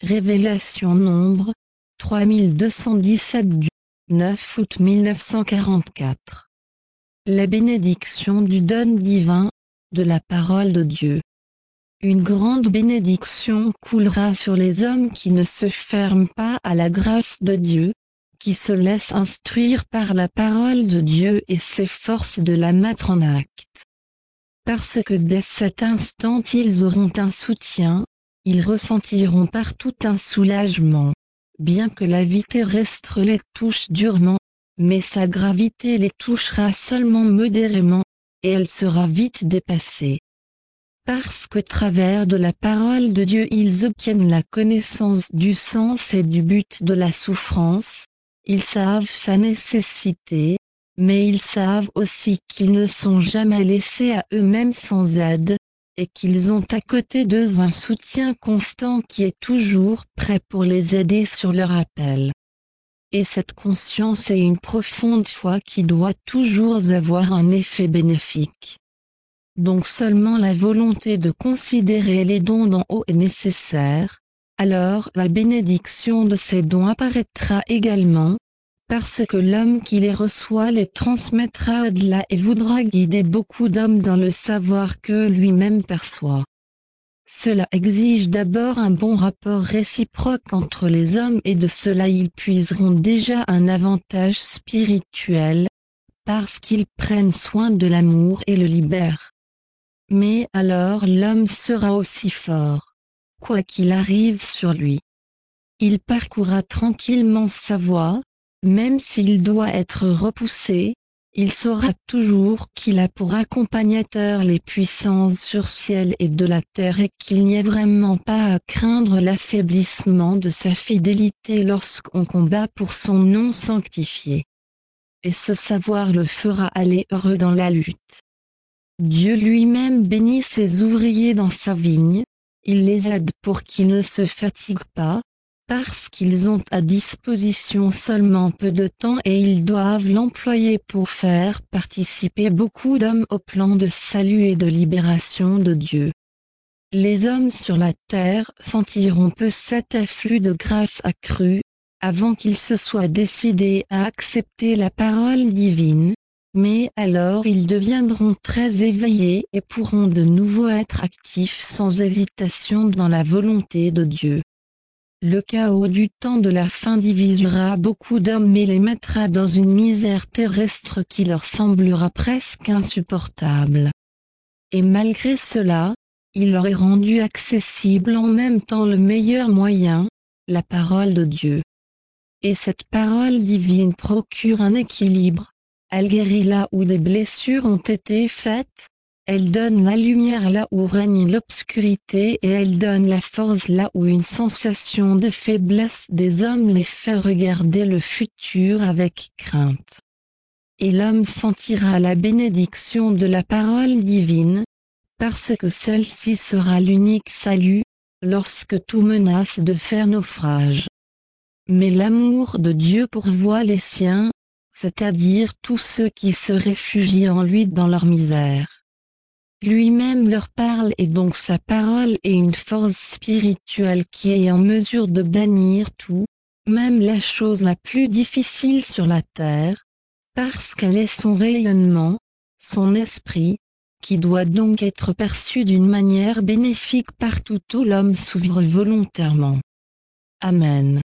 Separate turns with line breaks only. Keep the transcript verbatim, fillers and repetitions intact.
Révélation Nombre, trois mille deux cent dix-sept du neuf août mille neuf cent quarante-quatre. La bénédiction du don divin, de la parole de Dieu. Une grande bénédiction coulera sur les hommes qui ne se ferment pas à la grâce de Dieu, qui se laissent instruire par la parole de Dieu et s'efforcent de la mettre en acte. Parce que dès cet instant ils auront un soutien, ils ressentiront partout un soulagement, bien que la vie terrestre les touche durement, mais sa gravité les touchera seulement modérément, et elle sera vite dépassée. Parce qu'au travers de la parole de Dieu ils obtiennent la connaissance du sens et du but de la souffrance, ils savent sa nécessité, mais ils savent aussi qu'ils ne sont jamais laissés à eux-mêmes sans aide, et qu'ils ont à côté d'eux un soutien constant qui est toujours prêt pour les aider sur leur appel. Et cette conscience est une profonde foi qui doit toujours avoir un effet bénéfique. Donc seulement la volonté de considérer les dons d'en haut est nécessaire, alors la bénédiction de ces dons apparaîtra également, parce que l'homme qui les reçoit les transmettra au-delà et voudra guider beaucoup d'hommes dans le savoir que lui-même perçoit. Cela exige d'abord un bon rapport réciproque entre les hommes et de cela ils puiseront déjà un avantage spirituel, parce qu'ils prennent soin de l'amour et le libèrent. Mais alors l'homme sera aussi fort, quoi qu'il arrive sur lui. Il parcourra tranquillement sa voie, même s'il doit être repoussé, il saura toujours qu'il a pour accompagnateur les puissances sur ciel et de la terre et qu'il n'y a vraiment pas à craindre l'affaiblissement de sa fidélité lorsqu'on combat pour son nom sanctifié. Et ce savoir le fera aller heureux dans la lutte. Dieu lui-même bénit ses ouvriers dans sa vigne, il les aide pour qu'ils ne se fatiguent pas, parce qu'ils ont à disposition seulement peu de temps et ils doivent l'employer pour faire participer beaucoup d'hommes au plan de salut et de libération de Dieu. Les hommes sur la terre sentiront peu cet afflux de grâce accrue, avant qu'ils se soient décidés à accepter la parole divine, mais alors ils deviendront très éveillés et pourront de nouveau être actifs sans hésitation dans la volonté de Dieu. Le chaos du temps de la fin divisera beaucoup d'hommes et les mettra dans une misère terrestre qui leur semblera presque insupportable. Et malgré cela, il leur est rendu accessible en même temps le meilleur moyen, la parole de Dieu. Et cette parole divine procure un équilibre, elle guérit là où des blessures ont été faites, elle donne la lumière là où règne l'obscurité et elle donne la force là où une sensation de faiblesse des hommes les fait regarder le futur avec crainte. Et l'homme sentira la bénédiction de la parole divine, parce que celle-ci sera l'unique salut, lorsque tout menace de faire naufrage. Mais l'amour de Dieu pourvoit les siens, c'est-à-dire tous ceux qui se réfugient en lui dans leur misère. Lui-même leur parle et donc sa parole est une force spirituelle qui est en mesure de bannir tout, même la chose la plus difficile sur la terre, parce qu'elle est son rayonnement, son esprit, qui doit donc être perçu d'une manière bénéfique partout où l'homme s'ouvre volontairement. Amen.